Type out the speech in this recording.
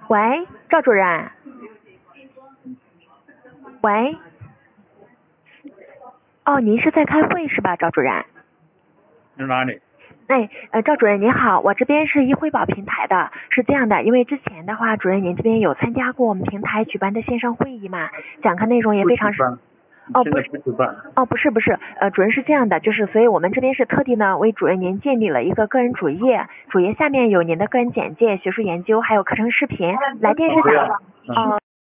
喂，赵主任。喂。哦，您是在开会是吧，赵主任？ 是哪里？ 赵主任您好，我这边是医惠保平台的，是这样的，因为之前的话，主任您这边有参加过我们平台举办的线上会议嘛，讲课内容也非常现在不举办。 不是，主任是这样的，就是所以我们这边是特地呢为主任您建立了一个个人主页，主页下面有您的个人简介、学术研究，还有课程视频。来电是